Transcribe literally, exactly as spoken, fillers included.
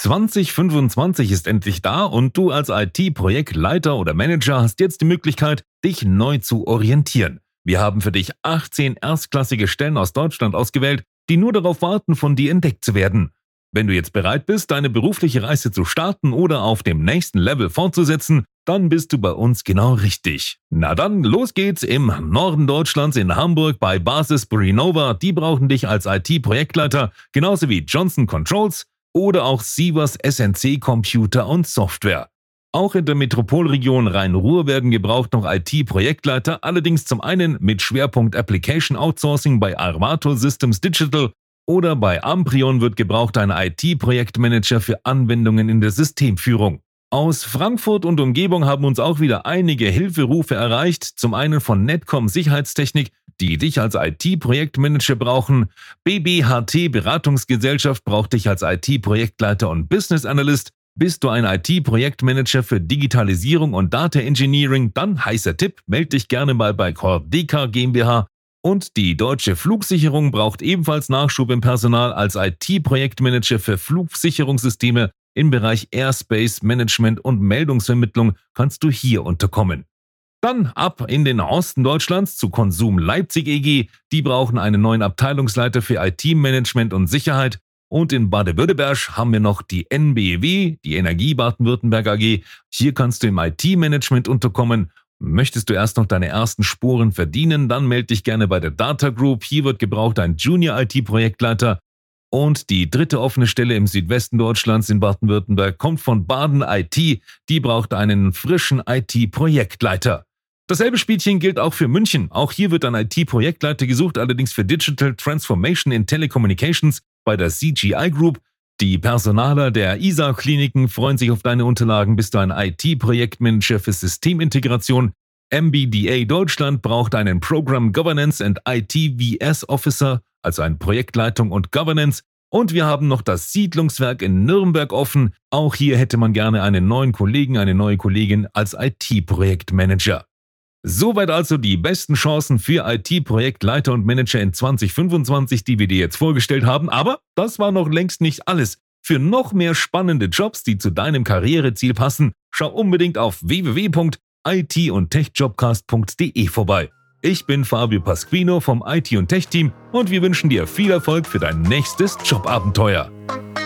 zwanzig fünfundzwanzig ist endlich da und du als I T-Projektleiter oder Manager hast jetzt die Möglichkeit, dich neu zu orientieren. Wir haben für dich achtzehn erstklassige Stellen aus Deutschland ausgewählt, die nur darauf warten, von dir entdeckt zu werden. Wenn du jetzt bereit bist, deine berufliche Reise zu starten oder auf dem nächsten Level fortzusetzen, dann bist du bei uns genau richtig. Na dann, los geht's im Norden Deutschlands in Hamburg bei Basis Brinova. Die brauchen dich als I T-Projektleiter, genauso wie Johnson Controls oder auch Sievers S N C Computer und Software. Auch in der Metropolregion Rhein-Ruhr werden gebraucht noch I T-Projektleiter, allerdings zum einen mit Schwerpunkt Application Outsourcing bei Arvato Systems Digital oder bei Amprion wird gebraucht ein I T-Projektmanager für Anwendungen in der Systemführung. Aus Frankfurt und Umgebung haben uns auch wieder einige Hilferufe erreicht, zum einen von Netcom Sicherheitstechnik, die dich als I T-Projektmanager brauchen, B B H T Beratungsgesellschaft braucht dich als I T-Projektleiter und Business Analyst. Bist du ein I T-Projektmanager für Digitalisierung und Data Engineering, dann heißer Tipp, melde dich gerne mal bei Cordeca GmbH. Und die Deutsche Flugsicherung braucht ebenfalls Nachschub im Personal als I T-Projektmanager für Flugsicherungssysteme im Bereich Airspace Management und Meldungsvermittlung kannst du hier unterkommen. Dann ab in den Osten Deutschlands zu Konsum Leipzig E G, die brauchen einen neuen Abteilungsleiter für I T-Management und Sicherheit. Und in Baden-Württemberg haben wir noch die N B W, die Energie Baden-Württemberg A G. Hier kannst du im I T-Management unterkommen. Möchtest du erst noch deine ersten Spuren verdienen, dann melde dich gerne bei der Data Group. Hier wird gebraucht ein Junior-I T-Projektleiter. Und die dritte offene Stelle im Südwesten Deutschlands in Baden-Württemberg kommt von Baden I T. Die braucht einen frischen I T-Projektleiter. Dasselbe Spielchen gilt auch für München. Auch hier wird ein I T-Projektleiter gesucht, allerdings für Digital Transformation in Telecommunications bei der C G I Group. Die Personaler der I S A-Kliniken freuen sich auf deine Unterlagen. Bist du ein I T-Projektmanager für Systemintegration? M B D A Deutschland braucht einen Program Governance and I T V S Officer, also eine Projektleitung und Governance. Und wir haben noch das Siedlungswerk in Nürnberg offen. Auch hier hätte man gerne einen neuen Kollegen, eine neue Kollegin als I T-Projektmanager. Soweit also die besten Chancen für I T-Projektleiter und Manager in zwanzig fünfundzwanzig, die wir dir jetzt vorgestellt haben. Aber das war noch längst nicht alles. Für noch mehr spannende Jobs, die zu deinem Karriereziel passen, schau unbedingt auf w w w punkt i t und tech jobcast punkt d e vorbei. Ich bin Fabio Pasquino vom I T und Tech Team und wir wünschen dir viel Erfolg für dein nächstes Jobabenteuer.